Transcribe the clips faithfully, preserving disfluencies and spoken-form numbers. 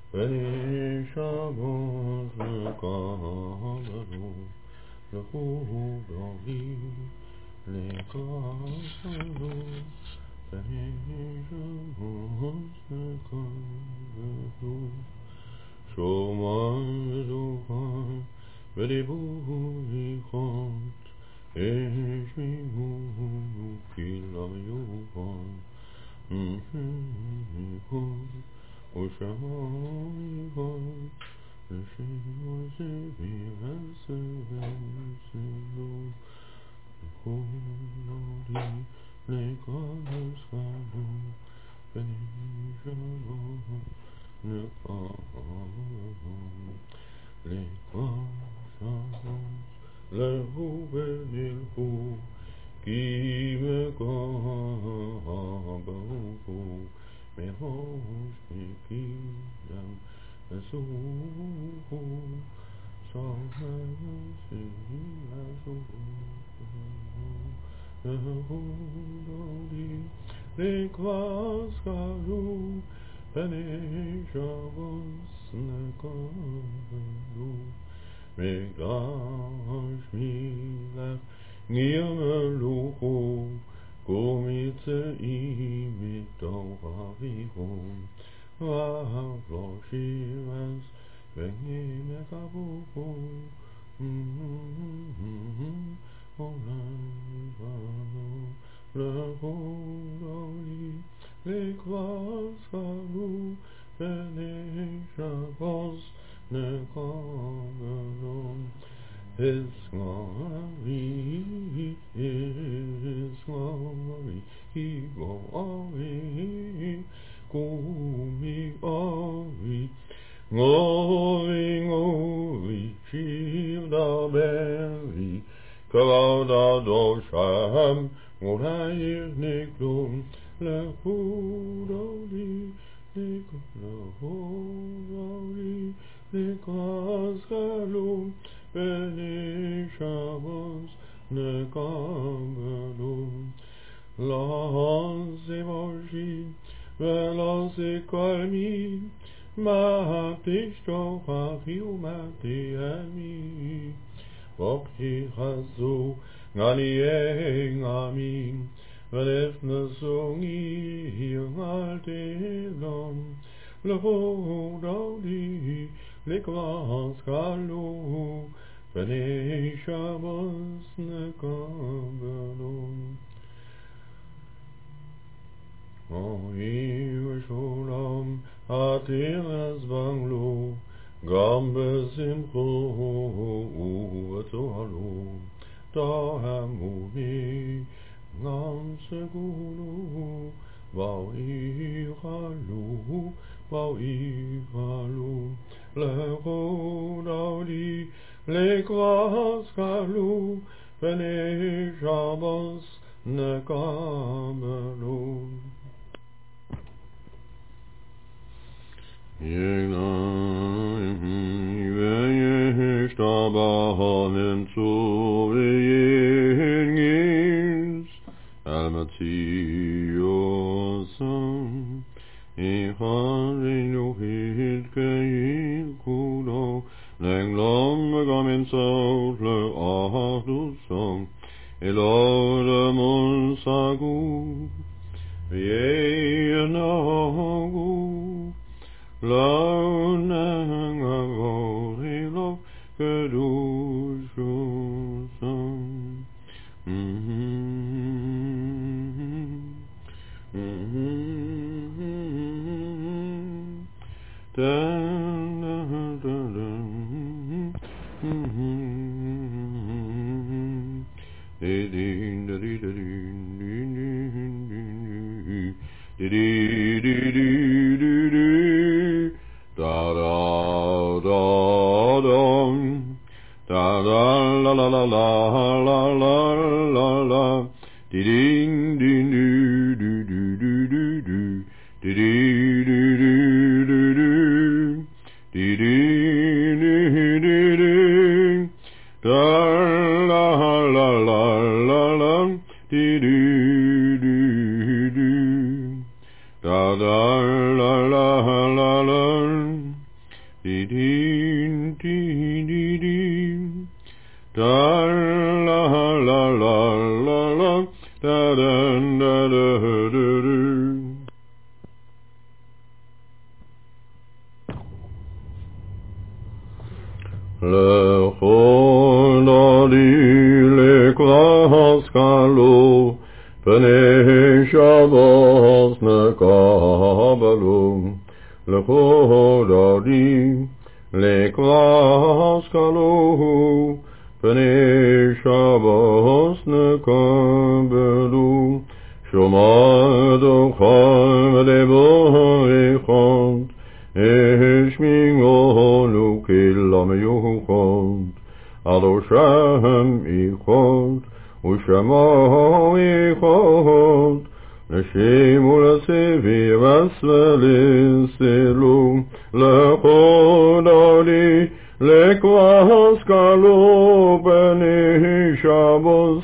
Veni Shabbos Lekabelu Lehu Doli Lekabelu Veni Shabbos Lekabelu Shoman Veduchan Vedibu Yichot Eshmihu Kilam Yuchot Ushamayim Neshimosevi Vesevenselu Hulodi Nekadoskalu Benishalom Nekahom Lekashalom Lehu Benilhu Ki Mekahabahu Mehosh Mikiyam Esuhu Salhamasi Asuhu Ehudoli Lekvaskalu Benishavos Nekavelu Megdash Milach Ngiyameluhu Komitze imitoravihum Vavloshivas Venimekabuhum Olayvanu Lehudoli Lekvaskalu Benishavos Nekavelu His glory, His glory, He glory, Kumi glory, glory, glory, Shivda Beli, Kavada Dosham, Morayir Niklum, Lehudoli, Lehudoli, Lekaskalu, Benishavos Nekabelu Lazivoshi Velasikalmi Mahatishto Hafiu Matiami Vokti Hazu Ganiye Amin Velefnasungi Himaltilom Lehodoli Lekvaskalu B'nei Shabbos Nekabelu Ohi v'shulam Atir Ezbanglu Gam B'simchu V'tohalu Tahamuni Gam Segulu V'yichalu V'yichalu Lehodoli Lekvaskalu B'nei Shabbos Nekabelu Yegnayim V'yeshtabahanim Tzuviyingis Al-Matziyosam Icharinu Hidkeil Kudo L'Englam Megamin Saut Le'Ahdusam Elor Monsagu V'yenagu L'Nangavori Kedushusam Dee dee dee dee dee. Da la la la la la da da da da da da. Le chodali le klaskalo pene shabos ne kabalo. Le chodali le klaskalo pene shabos ne kabalo. Shomado cham de boichont Eshmingolu killam yuchont Adoshem ichont Ushamo ichont Neshimu lesevi vasvelisilu Lechodali lekvaskalu beni shabos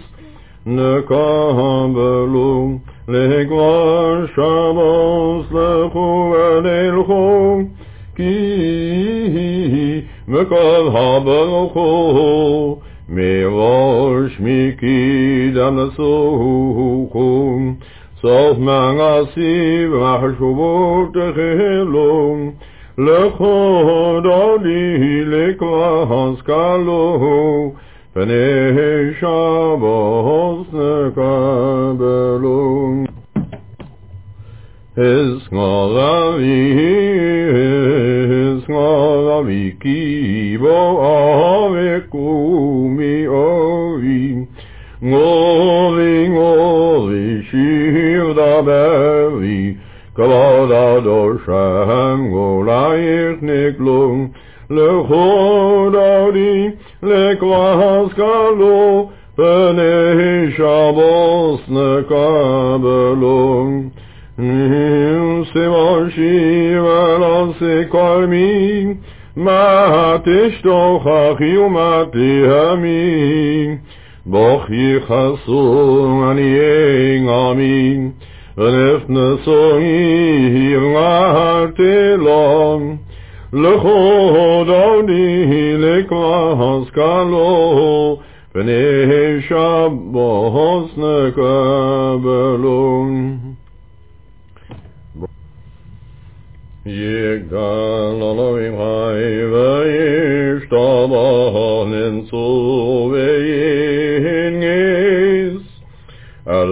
Nekabelu Legvar Shabbos lechu v'nilchu Ki mekal habeluchu Mirosh mikidam nesuchu Sof mangasiv machshuvot techilum Lechodali lekvas kalu Pnei Shabbos nekabelu Hisngalavi, Hisngalavi kibo avekumi ovi Ngoli, ngoli, shivda bevi Kavada doshem golayich niklum Lechodari, lekvaskalo, pnei Shabbos nekabelu Sivashi velase kalmi, matishtochachi umatihami, Bochi chasu aniyeng ami, V'nefnesoi hivngartelom, Lechodali lekvaskalo, Pnei Shabbos nekabelu. Yigdal Elohim Chai v'yishtabach ninsu v'yingis al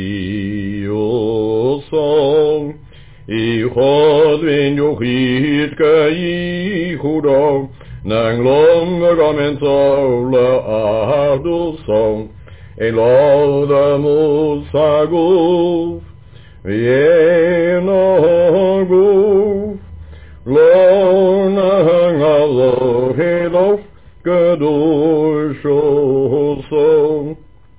matziusom Ichod v'nyuchit k'yichudo Nanglom v'gamentzol le'ahdusom Elod musaguf V'yenoguf Lo nangalo hilof Kedushosom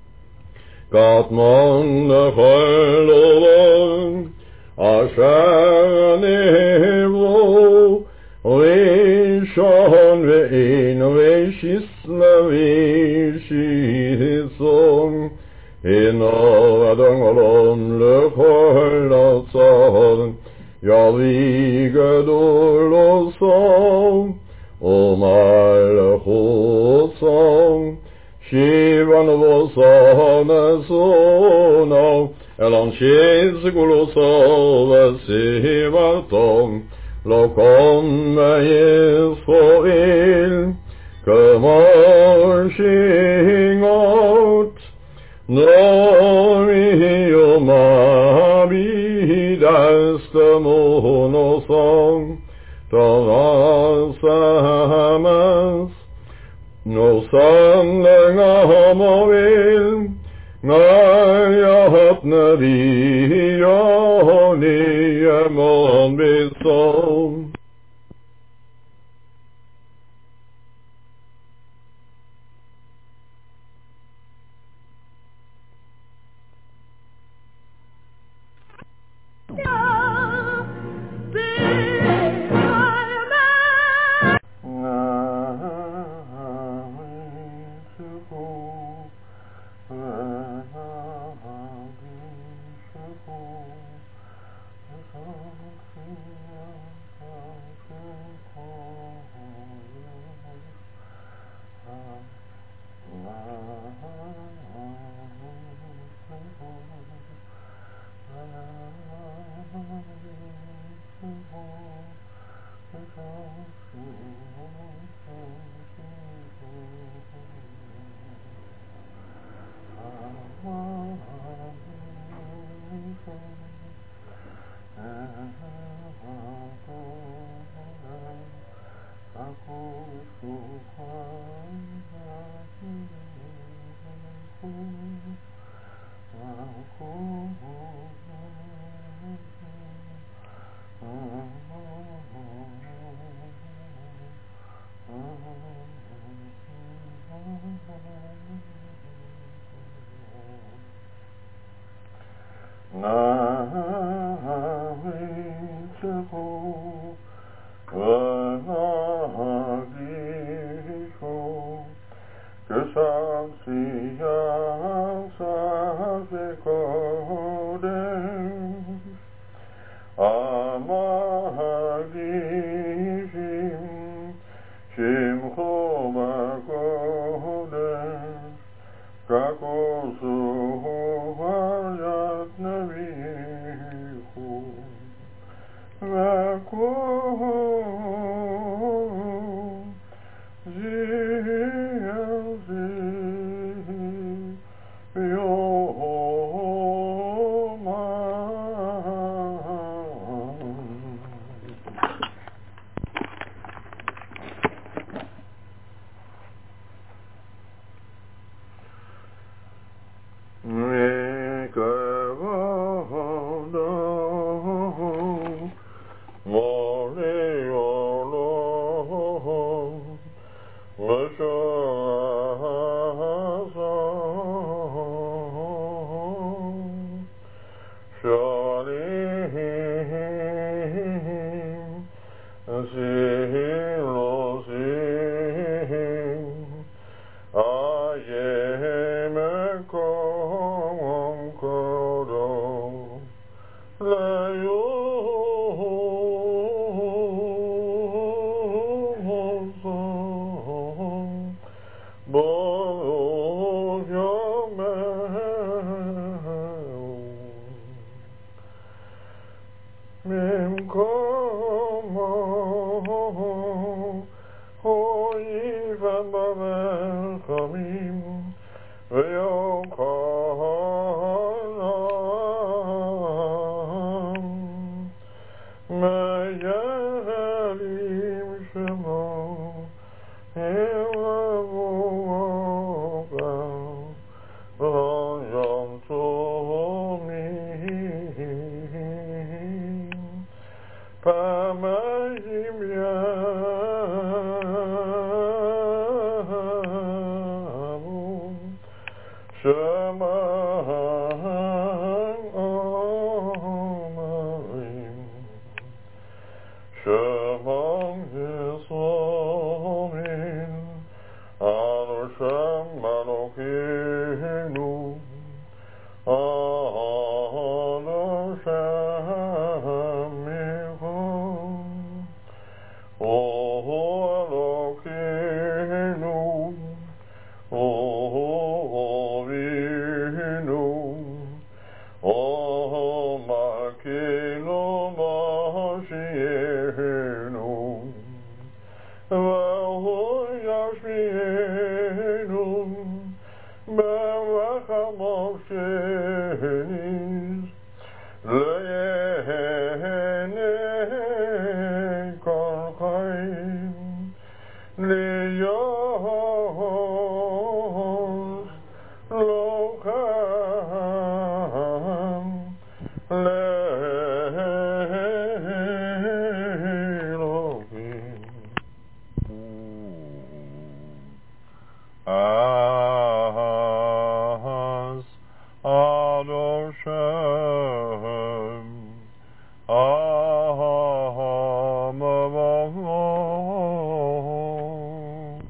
Katman nechelolon Asher nevo Rishon ve'in ve'shisla ve'shisom Ino adon alon lechol atzon Yavi gedol osom Omar lechosom Shivan vosom esono Elon shiz guloso v'sivatom Lokom ve'yisfoil Kemor shingot Nori yomabi dastamonosam Tavasamas Nosam lengamovil Ngayat nabi yoni emon bisom Oh Moshe